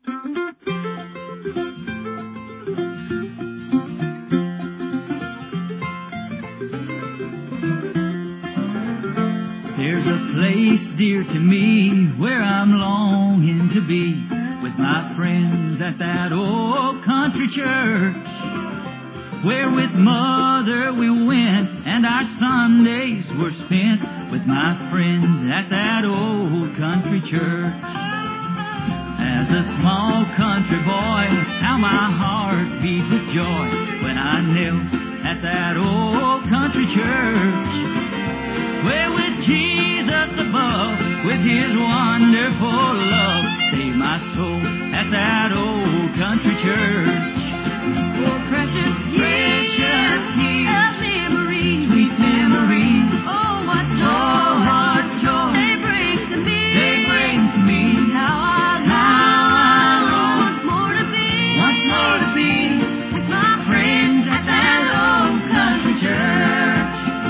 There's a place dear to me where I'm longing to be with my friends at that old country church, where with Mother we went and our Sundays were spent with my friends at that old country church. As a small country boy, how my heart beat with joy when I knelt at that old country church, where with Jesus above, with His wonderful love, saved my soul at that old country church. Oh, precious years of memories, sweet memories. Oh, what joy they bring to me. They bring to me. How I long once more to be with my friends at that old country church.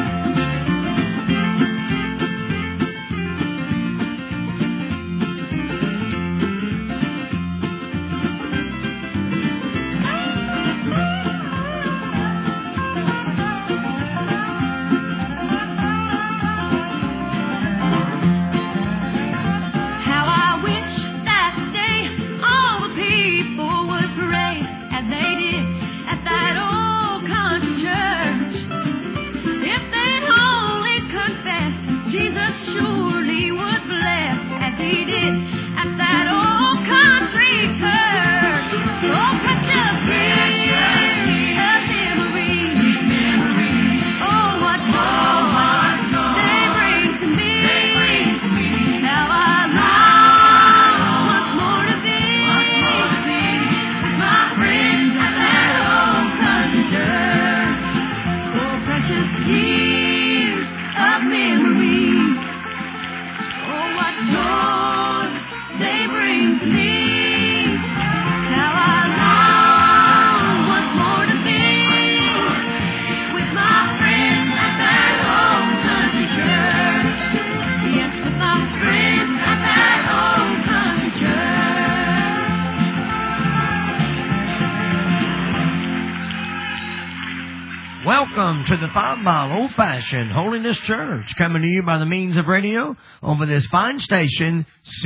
Welcome to the 5 Mile Old-Fashioned Holiness Church, coming to you by the means of radio over this fine station,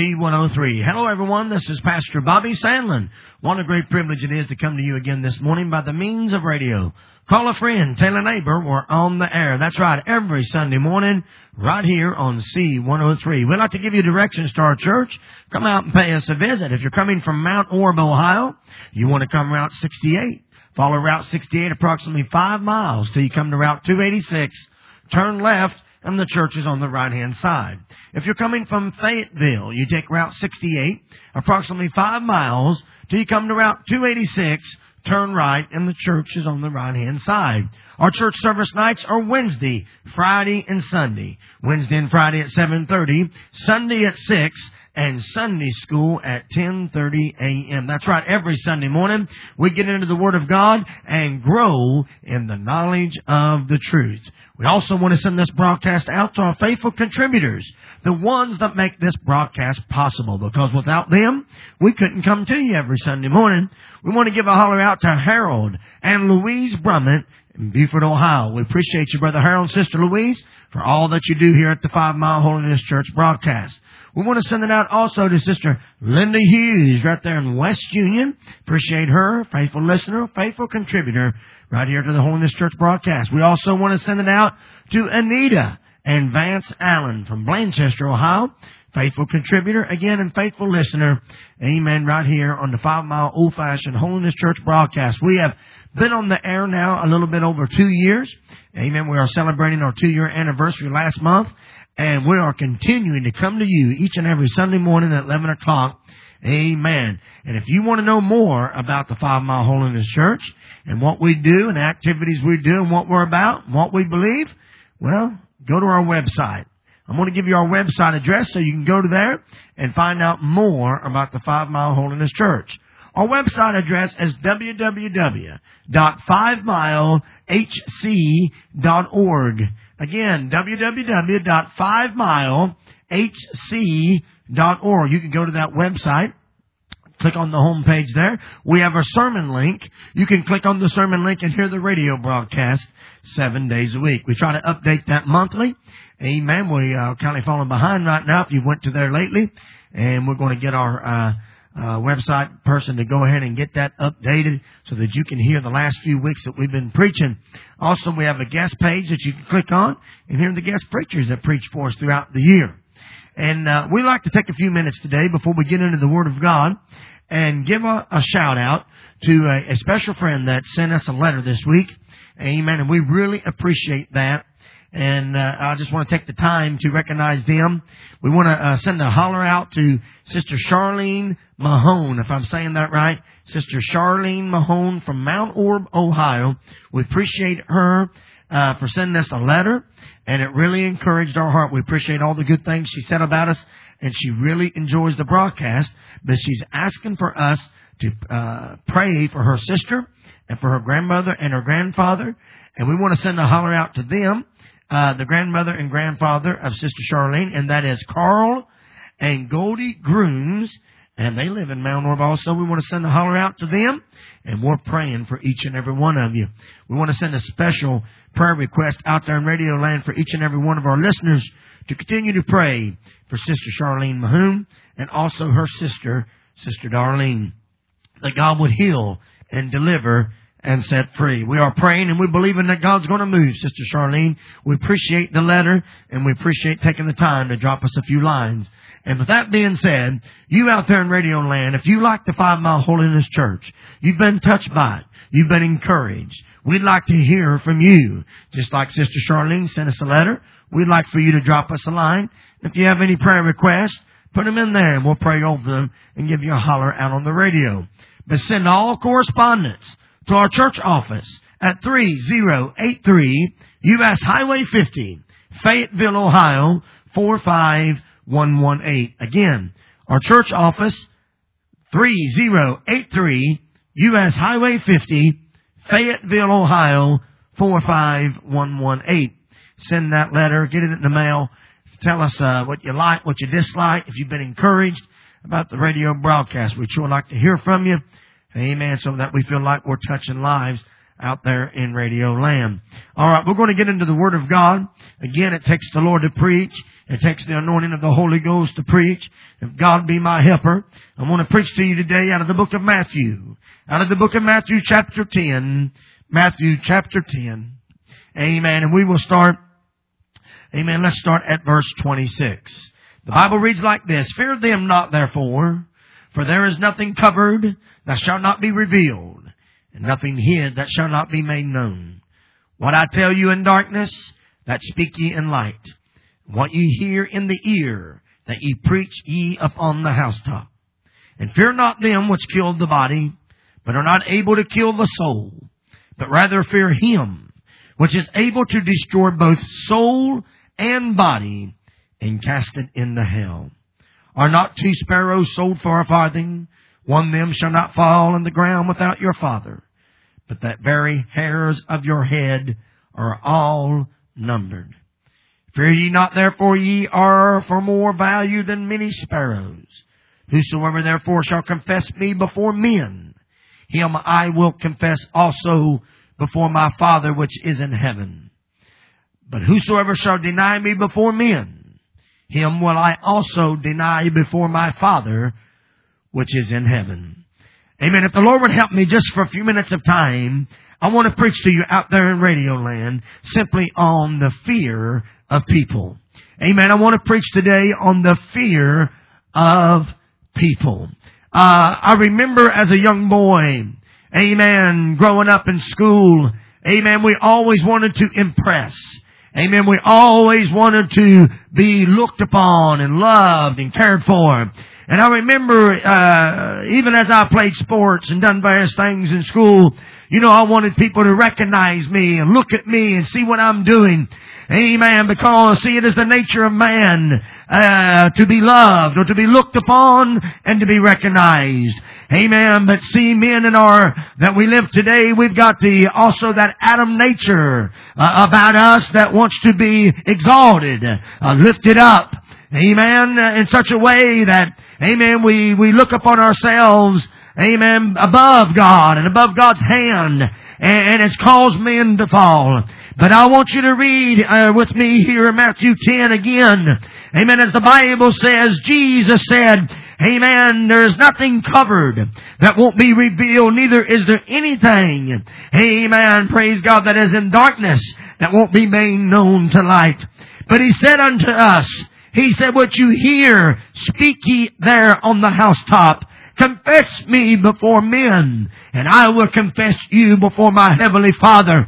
C103. Hello, everyone. This is Pastor Bobby Sandlin. What a great privilege it is to come to you again this morning by the means of radio. Call a friend, tell a neighbor, we're on the air. That's right, every Sunday morning, right here on C103. We'd like to give you directions to our church. Come out and pay us a visit. If you're coming from Mount Orb, Ohio, you want to come Route 68. Follow Route 68 approximately 5 miles till you come to Route 286. Turn left, and the church is on the right-hand side. If you're coming from Fayetteville, you take Route 68 approximately 5 miles till you come to Route 286. Turn right, and the church is on the right-hand side. Our church service nights are Wednesday, Friday, and Sunday. Wednesday and Friday at 7:30, Sunday at 6, and Sunday school at 10:30 a.m. That's right, every Sunday morning we get into the Word of God and grow in the knowledge of the truth. We also want to send this broadcast out to our faithful contributors, the ones that make this broadcast possible, because without them, we couldn't come to you every Sunday morning. We want to give a holler out to Harold and Louise Brummett in Beaufort, Ohio. We appreciate you, Brother Harold and Sister Louise, for all that you do here at the 5 Mile Holiness Church broadcast. We want to send it out also to Sister Linda Hughes right there in West Union. Appreciate her, faithful listener, faithful contributor right here to the Holiness Church broadcast. We also want to send it out to Anita and Vance Allen from Blanchester, Ohio. Faithful contributor, again, and faithful listener. Amen, right here on the 5 Mile Old-Fashioned Holiness Church broadcast. We have been on the air now a little bit over 2 years. Amen, we are celebrating our 2-year anniversary last month. And we are continuing to come to you each and every Sunday morning at 11 o'clock. Amen. And if you want to know more about the 5 Mile Holiness Church and what we do and the activities we do and what we're about and what we believe, well, go to our website. I'm going to give you our website address so you can go to there and find out more about the 5 Mile Holiness Church. Our website address is www.5milehc.org. Again, www.5milehc.org. You can go to that website, Click on the home page there. We have a sermon link. You can click on the sermon link and hear the radio broadcast 7 days a week. We try to update that monthly. Amen. We kind of falling behind right now if you went to there lately. And we're going to get our website person to go ahead and get that updated so that you can hear the last few weeks that we've been preaching. Also, we have a guest page that you can click on and hear the guest preachers that preach for us throughout the year. And we'd like to take a few minutes today before we get into the Word of God and give a shout out to a special friend that sent us a letter this week. Amen. And we really appreciate that. And I just want to take the time to recognize them. We want to send a holler out to Sister Charlene Mahone, if I'm saying that right. Sister Charlene Mahone from Mount Orb, Ohio. We appreciate her for sending us a letter, and it really encouraged our heart. We appreciate all the good things she said about us, and she really enjoys the broadcast. But she's asking for us to pray for her sister and for her grandmother and her grandfather. And we want to send a holler out to them. The grandmother and grandfather of Sister Charlene, and that is Carl and Goldie Grooms, and they live in Mount Orb also. We want to send a holler out to them, and we're praying for each and every one of you. We want to send a special prayer request out there in Radio Land for each and every one of our listeners to continue to pray for Sister Charlene Mahone and also her sister, Sister Darlene, that God would heal and deliver and set free. We are praying and we believe in that God's going to move, Sister Charlene. We appreciate the letter and we appreciate taking the time to drop us a few lines. And with that being said, you out there in Radio Land, if you like the 5 Mile Holiness Church, you've been touched by it, you've been encouraged, we'd like to hear from you. Just like Sister Charlene sent us a letter, we'd like for you to drop us a line. If you have any prayer requests, put them in there and we'll pray over them and give you a holler out on the radio. But send all correspondence to our church office at 3083 U.S. Highway 50, Fayetteville, Ohio, 45118. Again, our church office, 3083 U.S. Highway 50, Fayetteville, Ohio, 45118. Send that letter, get it in the mail. Tell us what you like, what you dislike, if you've been encouraged about the radio broadcast. We'd sure like to hear from you. Amen. So that we feel like we're touching lives out there in Radio Land. All right, we're going to get into the Word of God. Again, it takes the Lord to preach. It takes the anointing of the Holy Ghost to preach. If God be my helper, I want to preach to you today out of the book of Matthew. Out of the book of Matthew chapter 10. Matthew chapter 10. Amen. And we will start, amen, let's start at verse 26. The Bible reads like this: Fear them not, therefore, for there is nothing covered that shall not be revealed, and nothing hid that shall not be made known. What I tell you in darkness, that speak ye in light. What ye hear in the ear, that ye preach ye upon the housetop. And fear not them which kill the body, but are not able to kill the soul, but rather fear Him which is able to destroy both soul and body, and cast it into hell. Are not 2 sparrows sold for a farthing? One of them shall not fall on the ground without your Father. But that very hairs of your head are all numbered. Fear ye not, therefore ye are for more value than many sparrows. Whosoever therefore shall confess me before men, him I will confess also before my Father which is in heaven. But whosoever shall deny me before men, him will I also deny before my Father which is in heaven. Amen. If the Lord would help me just for a few minutes of time, I want to preach to you out there in Radio Land simply on the fear of people. Amen. I want to preach today on the fear of people. I remember as a young boy, amen, growing up in school, amen, we always wanted to impress. Amen. We always wanted to be looked upon and loved and cared for. And I remember, even as I played sports and done various things in school, you know, I wanted people to recognize me and look at me and see what I'm doing. Amen. Because, see, it is the nature of man to be loved or to be looked upon and to be recognized. Amen. But see, men that we live today, we've got also that Adam nature about us that wants to be exalted, lifted up. amen, in such a way that, amen, we look upon ourselves, amen, above God and above God's hand, and it's caused men to fall. But I want you to read with me here in Matthew 10 again. Amen. As the Bible says, Jesus said, amen, there's nothing covered that won't be revealed, neither is there anything, amen, praise God, that is in darkness that won't be made known to light. But He said unto us, He said, what you hear, speak ye there on the housetop. Confess me before men, and I will confess you before my heavenly Father.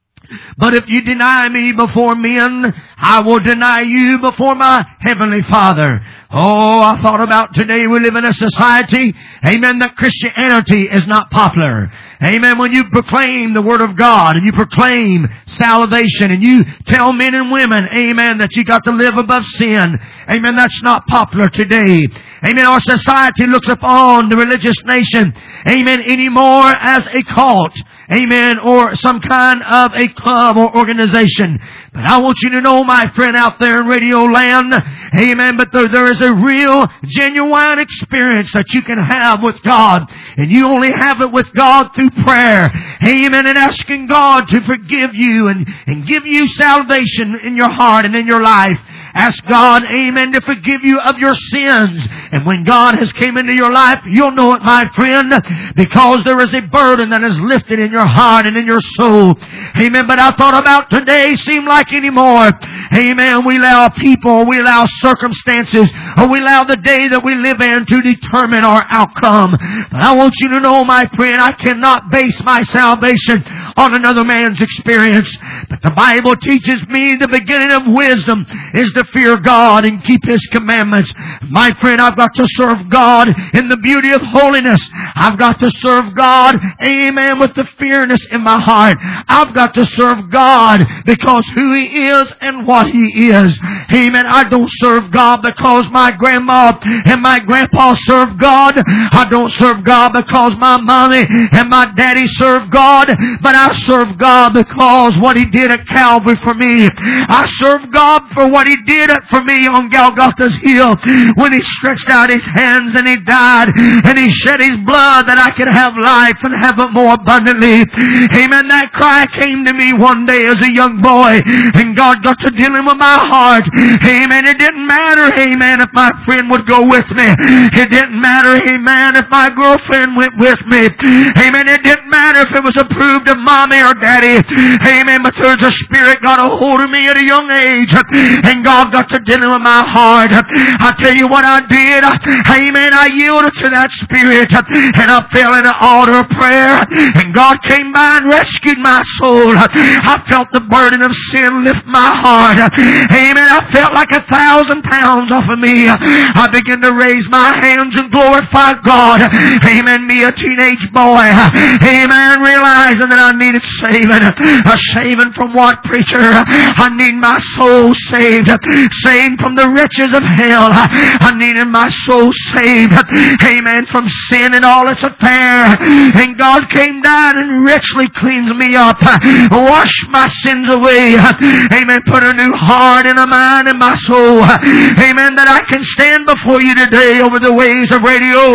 But if you deny me before men, I will deny you before my heavenly Father. Oh, I thought about today we live in a society, amen, that Christianity is not popular. Amen. When you proclaim the Word of God and you proclaim salvation and you tell men and women, amen, that you got to live above sin, amen, that's not popular today. Amen. Our society looks upon the religious nation, amen, anymore as a cult, amen, or some kind of a club or organization. But I want you to know, my friend out there in radio land, amen, but there is a real, genuine experience that you can have with God. And you only have it with God through prayer. Amen. And asking God to forgive you and give you salvation in your heart and in your life. Ask God, amen, to forgive you of your sins. And when God has came into your life, you'll know it, my friend, because there is a burden that is lifted in your heart and in your soul. Amen. But I thought about today seem like anymore. Amen. We allow people, we allow circumstances, or we allow the day that we live in to determine our outcome. But I want you to know, my friend, I cannot base my salvation on another man's experience. But the Bible teaches me the beginning of wisdom is to fear God and keep His commandments. My friend, I've got to serve God in the beauty of holiness. I've got to serve God, amen, with the fearness in my heart. I've got to serve God because who He is and what He is. Amen. I don't serve God because my grandma and my grandpa serve God. I don't serve God because my mommy and my daddy serve God. But I serve God because what He did at Calvary for me. I serve God for what He did for me on Golgotha's hill when He stretched out His hands and He died and He shed His blood that I could have life and have it more abundantly. Amen. That cry came to me one day as a young boy, and God got to dealing with my heart. Amen. It didn't matter, amen, if my friend would go with me. It didn't matter, amen, if my girlfriend went with me. Amen. It didn't matter if it was approved of mommy or daddy. Amen. But there's a spirit got a hold of me at a young age, and God got to dealing with my heart. I tell you what I did. Amen. I yielded to that spirit, and I fell in an altar of prayer, and God came by and rescued my soul. I felt the burden of sin lift my heart. Amen. I felt like 1,000 pounds off of me. I began to raise my hands and glorify God. Amen. Me, a teenage boy. Amen. Realizing that I needed saving. Saving from what, preacher? I need my soul saved. Saved from the riches of hell. I needed my soul saved. Amen. From sin and all its affair. And God came down and richly cleansed me up. Washed my sins away. Amen. Put a new heart and a mind in my soul. Amen. That I can stand before you today over the waves of radio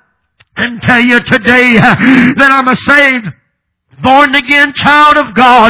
and tell you today that I'm a saved, born again child of God.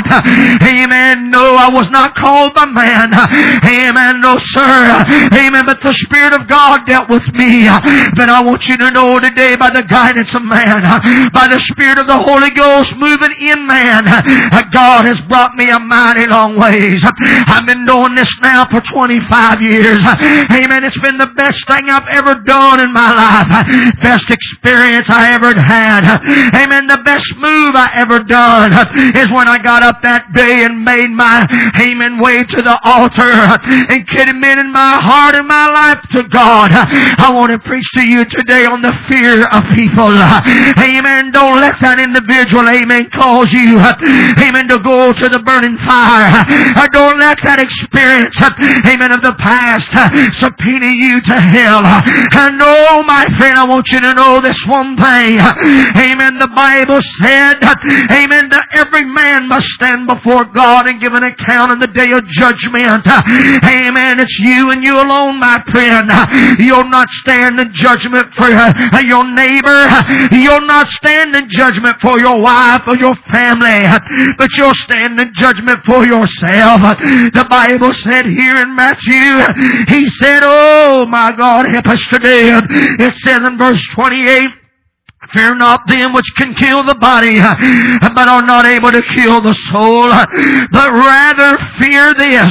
Amen. No, I was not called by man. Amen. No, sir. Amen. But the Spirit of God dealt with me. But I want you to know today, by the guidance of man, by the Spirit of the Holy Ghost moving in man, God has brought me a mighty long ways. I've been doing this now for 25 years. Amen. It's been the best thing I've ever done in my life. Best experience I ever had. Amen. The best move I ever done is when I got up that day and made my amen way to the altar and committed my heart and my life to God. I want to preach to you today on the fear of people. Amen. Don't let that individual, amen, cause you, amen, to go to the burning fire. Don't let that experience, amen, of the past subpoena you to hell. And no, my friend, I want you to know this one thing. Amen. The Bible said Amen. That every man must stand before God and give an account in the day of judgment. Amen. It's you and you alone, my friend. You'll not stand in judgment for your neighbor. You'll not stand in judgment for your wife or your family. But you'll stand in judgment for yourself. The Bible said here in Matthew, He said, oh my God, help us today. It says in verse 28, fear not them which can kill the body, but are not able to kill the soul, but rather fear this.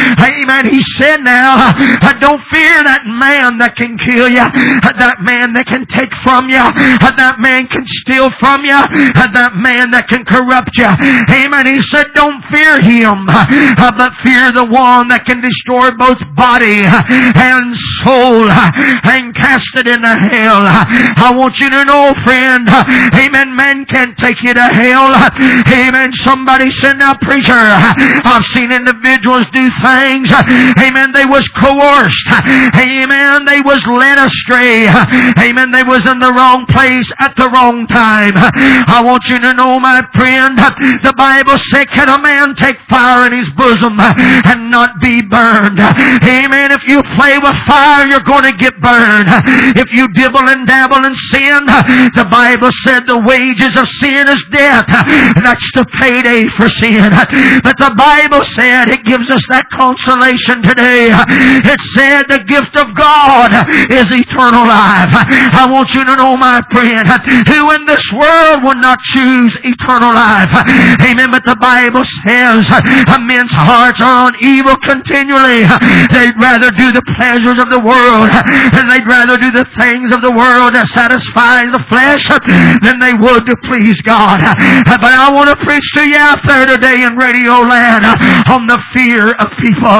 Amen. He said now, don't fear that man that can kill you, that man that can take from you, that man can steal from you, that man that can corrupt you. Amen. He said, don't fear him, but fear the one that can destroy both body and soul and cast it into hell. I want you to know, friend, amen, man can't take you to hell. Amen. Somebody said, now preacher, I've seen individuals do things, amen, they was coerced, amen, they was led astray, amen, they was in the wrong place at the wrong time. I want you to know, my friend, the Bible said, can a man take fire in his bosom and not be burned? Amen. If you play with fire, you're going to get burned. If you dibble and dabble in sin, the Bible said the wages of sin is death. That's the payday for sin. But the Bible said, it gives us that consolation today. It said the gift of God is eternal life. I want you to know, my friend, who in this world would not choose eternal life? Amen. But the Bible says men's hearts are on evil continually. They'd rather do the pleasures of the world, and they'd rather do the things of the world that satisfy the flesh than they would to please God. But I want to preach to you out there today in Radio Land on the fear of people.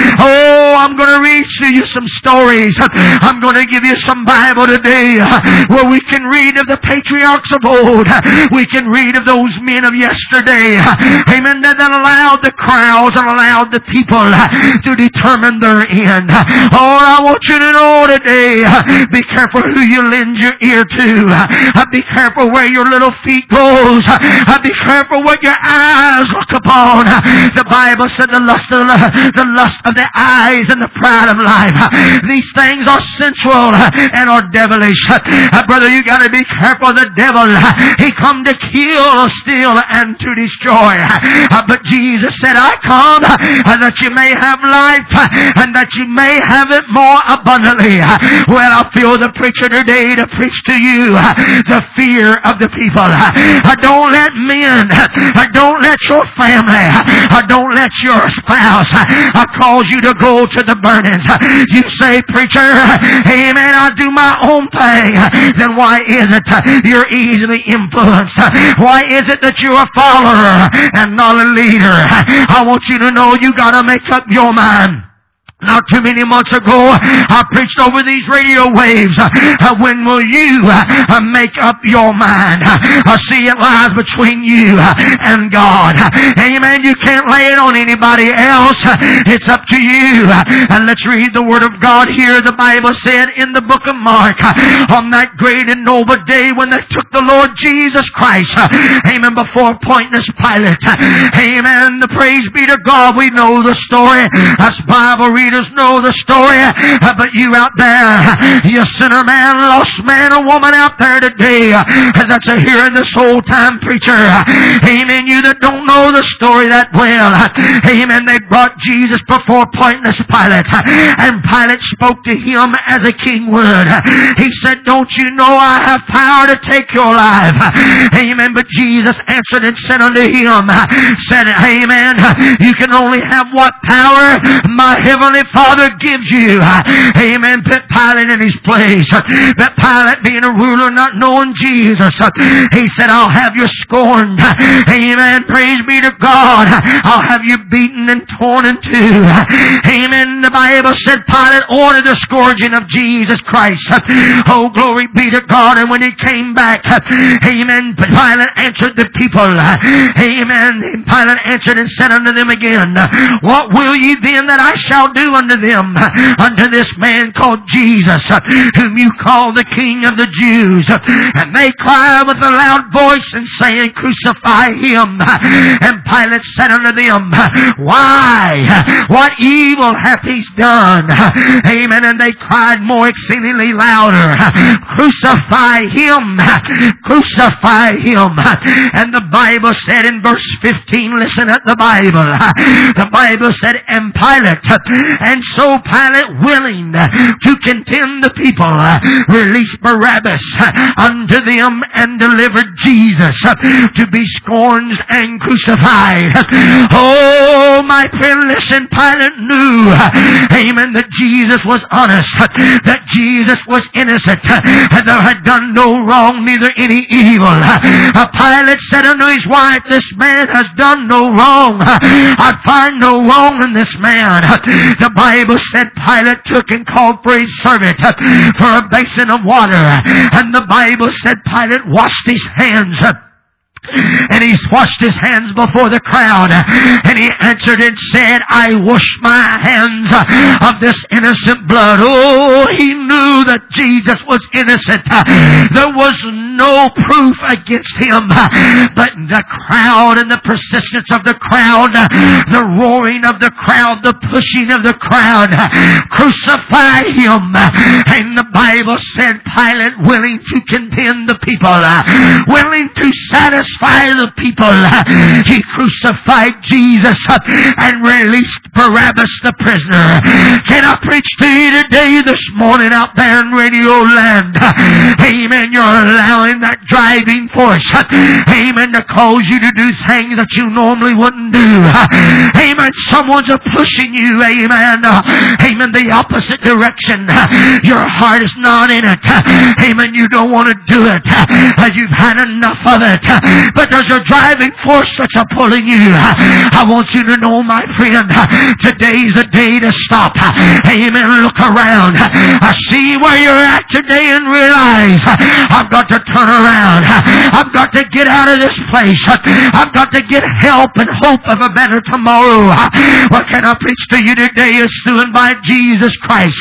Oh, I'm going to read to you some stories. I'm going to give you some Bible today where we can read of the patriarchs of old. We can read of those men of yesterday. Amen. That allowed the crowds and allowed the people to determine their end. Oh, I want you to know today, be careful who you lend your ear to. Be careful where your little feet goes. Be careful what your eyes look upon. The Bible said the lust of the eyes and the pride of life. These things are sensual and are devilish. Brother, you got to be careful. The devil, he come to kill, steal, and to destroy. But Jesus said, I come that you may have life and that you may have it more abundantly. Well, I feel the preacher today to preach to you the fear of the people. Don't let men, don't let your family, don't let your spouse cause you to go to the burnings. You say, preacher, amen, I do my own thing. Then why is it you're easily influenced? Why is it that you're a follower and not a leader? I want you to know you got to make up your mind. Not too many months ago, I preached over these radio waves. When will you make up your mind? I see it lies between you and God. Amen. You can't lay it on anybody else. It's up to you. And let's read the Word of God here. The Bible said in the book of Mark, on that great and noble day when they took the Lord Jesus Christ, amen, before Pontius Pilate. Amen. The praise be to God. We know the story. Us Bible readers know the story, but you out there, you sinner man, lost man, or woman out there today that's hearing this old time preacher, amen, you that don't know the story that well, amen, they brought Jesus before Pontius Pilate, and Pilate spoke to him as a king would. He said, don't you know I have power to take your life? Amen. But Jesus answered and said unto him, said, amen, you can only have what power my heavenly Father gives you. Amen. Put Pilate in his place. But Pilate, being a ruler, not knowing Jesus, he said, I'll have you scorned. Amen. Praise be to God. I'll have you beaten and torn in two. Amen. The Bible said Pilate ordered the scourging of Jesus Christ. Oh, glory be to God. And when he came back, amen, Pilate answered the people. Amen. Pilate answered and said unto them again, what will ye then that I shall do do unto them, unto this man called Jesus, whom you call the King of the Jews? And they cry with a loud voice and saying, Crucify him. And Pilate said unto them, Why? What evil hath he done? Amen. And they cried more exceedingly louder, Crucify him! Crucify him! And the Bible said in verse 15, listen at the Bible. The Bible said, And Pilate, and so Pilate, willing to content the people, released Barabbas unto them and delivered Jesus to be scourged and crucified. Oh, my friend, listen, Pilate knew, amen, that Jesus was honest, that Jesus was innocent, and there had done no wrong, neither any evil. Pilate said unto his wife, This man has done no wrong. I find no wrong in this man. The Bible said Pilate took and called for his servant for a basin of water. And the Bible said Pilate washed his hands. And he washed his hands before the crowd. And he answered and said, I wash my hands of this innocent blood. Oh, he knew that Jesus was innocent. There was no proof against him. But the crowd and the persistence of the crowd, the roaring of the crowd, the pushing of the crowd, crucify him. And the Bible said Pilate, willing to contend the people, willing to satisfy the people, he crucified Jesus and released Barabbas the prisoner. Can I preach to you today, this morning, out there in Radio Land? Amen. You're allowing that driving force, amen, to cause you to do things that you normally wouldn't do. Amen. Someone's pushing you, amen, amen, the opposite direction. Your heart is not in it. Amen. You don't want to do it. You've had enough of it. But there's a driving force that's pulling you. I want you to know, my friend, today's a day to stop. Amen. Look around. I see where you're at today and realize I've got to turn around. I've got to get out of this place. I've got to get help and hope of a better tomorrow. What can I preach to you today is through and by Jesus Christ.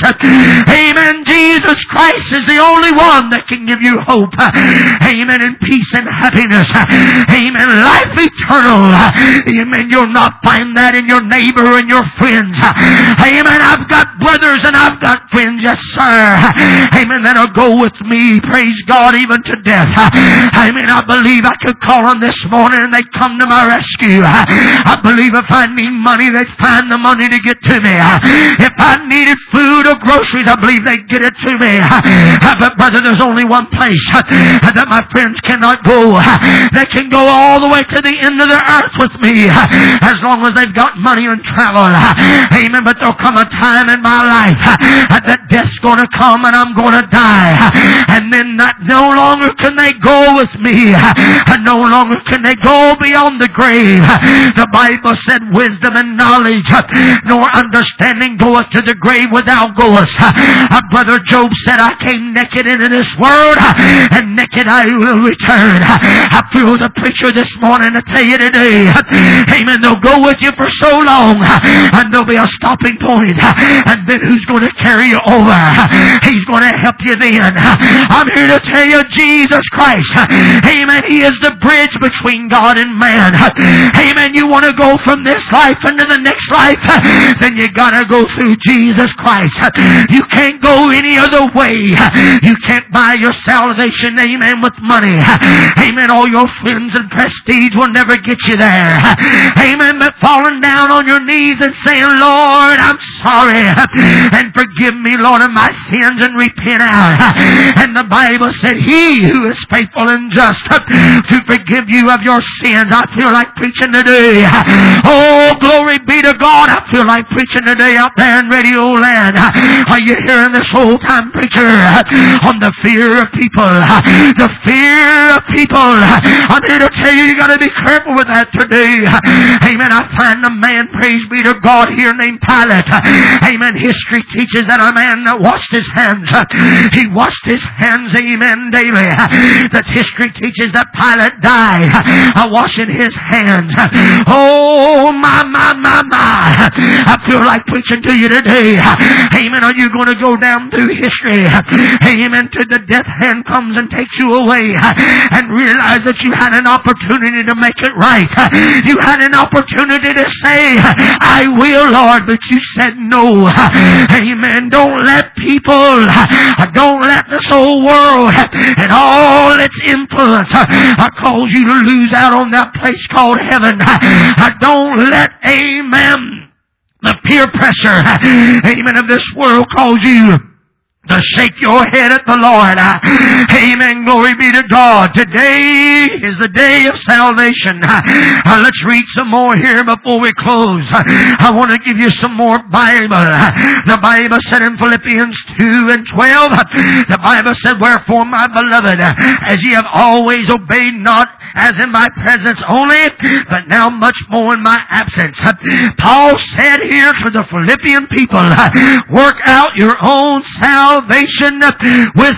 Amen. Jesus Christ is the only one that can give you hope. Amen. And peace and happiness. Amen. Life eternal. Amen. You'll not find that in your neighbor and your friends. Amen. I've got brothers and I've got friends, yes sir. Amen. That'll go with me, praise God, even to death. Amen. I believe I could call them this morning and they'd come to my rescue. I believe if I need money, they'd find the money to get to me. If I needed food or groceries, I believe they'd get it to me. But brother, there's only one place that my friends cannot go. They can go all the way to the end of the earth with me as long as they've got money and travel. Amen. But there'll come a time in my life that death's going to come and I'm going to die. And then no longer can they go with me. No longer can they go beyond the grave. The Bible said wisdom and knowledge nor understanding goeth to the grave without goest. Brother Job said, I came naked into this world and naked I will return. I feel the preacher this morning to tell you today, amen, they'll go with you for so long and there'll be a stopping point, and then who's going to carry you over? He's going to help you then. I'm here to tell you, Jesus Christ, amen, He is the bridge between God and man. Amen. You want to go from this life into the next life, then you got to go through Jesus Christ. You can't go any other way. You can't buy your salvation, amen, with money. Amen. All your friends and prestige will never get you there. Amen. But falling down on your knees and saying, Lord, I'm sorry, and forgive me, Lord, of my sins, and repent out. And the Bible said, He who is faithful and just to forgive you of your sins. I feel like preaching today. Oh, glory be to God. I feel like preaching today out there in Radio Land. Are you hearing this old time preacher on the fear of people? The fear of people. I'm here to tell you, you got to be careful with that today. Amen. I find a man, praise be to God, here named Pilate. Amen. History teaches that a man that washed his hands. He washed his hands, amen, daily. that history teaches that Pilate died washing his hands. Oh, my. I feel like preaching to you today. Amen. Are you going to go down through history? Amen. Till the death hand comes and takes you away and realize that you had an opportunity to make it right. You had an opportunity to say, I will, Lord, but you said no. Amen. Don't let people, don't let this whole world and all its influence cause you to lose out on that place called heaven. Don't let, amen, the peer pressure, amen, of this world cause you to shake your head at the Lord. Amen. Glory be to God. Today is the day of salvation. Let's read some more here before we close. I want to give you some more Bible. The Bible said in Philippians 2:12, the Bible said, wherefore, my beloved, as ye have always obeyed, not as in my presence only, but now much more in my absence. Paul said here to the Philippian people, work out your own salvation with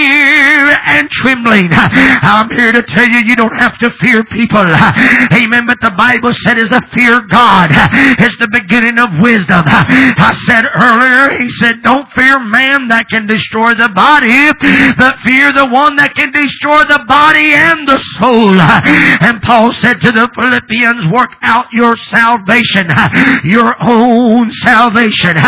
fear and trembling. I'm here to tell you, you don't have to fear people. Amen. But the Bible said is the fear of God is the beginning of wisdom. I said earlier, he said, don't fear man that can destroy the body, but fear the one that can destroy the body and the soul. And Paul said to the Philippians, work out your salvation, your own salvation.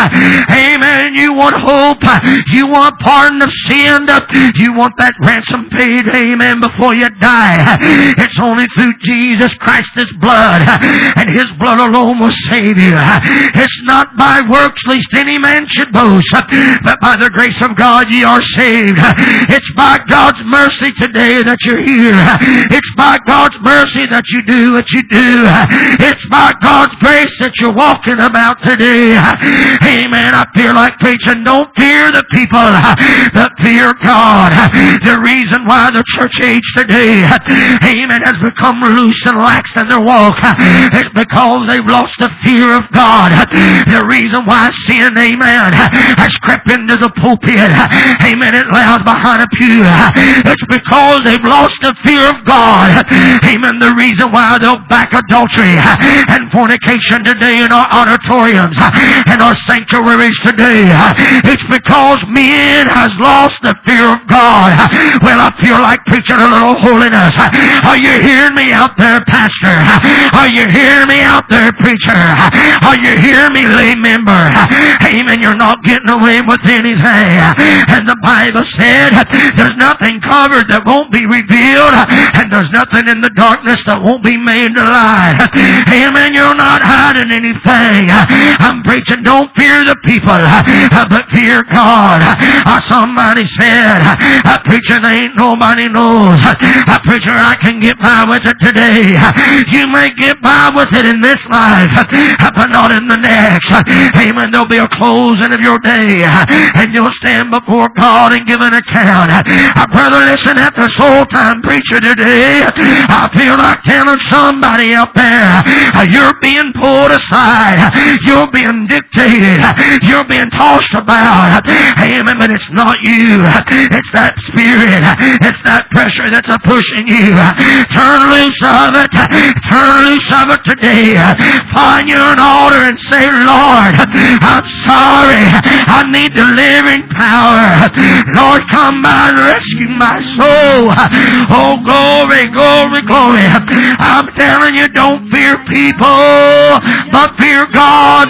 Amen. You want hope. You want pardon of sin. You want that ransom paid, amen, before you die. It's only through Jesus Christ's blood, and His blood alone will save you. It's not by works, lest any man should boast, but by the grace of God ye are saved. It's by God's mercy today that you're here. It's by God's mercy that you do what you do. It's by God's grace that you're walking about today. Amen. I feel like preaching. Don't fear the people, but fear God. The reason why the church age today, amen, has become loose and lax in their walk is because they've lost the fear of God. The reason why sin, amen, has crept into the pulpit, amen, it lies behind a pew, it's because they've lost the fear of God. Amen. The reason why they'll back adultery and fornication today in our auditoriums and our sanctuaries today, it's because men has lost the fear of God. Well, I feel like preaching a little holiness. Are you hearing me out there, pastor? Are you hearing me out there, preacher? Are you hearing me, lay member? Amen. You're not getting away with anything. And the Bible said there's nothing covered that won't be revealed, and there's nothing in the darkness that won't be made to light. Amen. You're not hiding anything. I'm preaching, don't fear the people, but fear God. Somebody said, preacher, there ain't nobody knows. Preacher, I can get by with it today. You may get by with it in this life, but not in the next. Amen. There'll be a closing of your day, and you'll stand before God and give an account. Brother, listen, at this old-time preacher today, I feel like telling somebody out there, you're being pulled aside. You're being dictated. You're being tossed about. Amen. But it's not you. It's that spirit. It's that pressure that's pushing you. Turn loose of it. Turn loose of it today. Find you an altar and say, Lord, I'm sorry. I need delivering power. Lord, come by and rescue my soul. Oh, glory, glory, glory. I'm telling you, don't fear people, but fear God.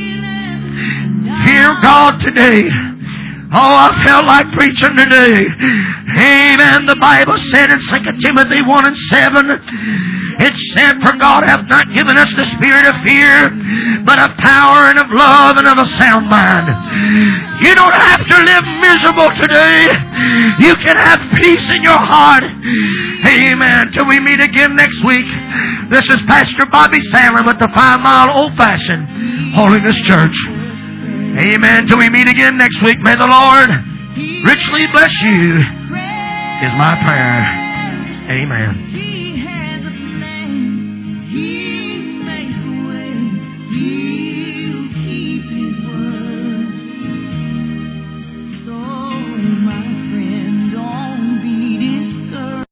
Fear God today. Oh, I felt like preaching today. Amen. The Bible said in 2 Timothy 1:7, it said, for God hath not given us the spirit of fear, but of power and of love and of a sound mind. You don't have to live miserable today. You can have peace in your heart. Amen. Till we meet again next week. This is Pastor Bobby Sandlin with the 5 Mile Old Fashioned Holiness Church. Amen. Till we meet again next week, may the Lord richly bless you, is my prayer. Amen.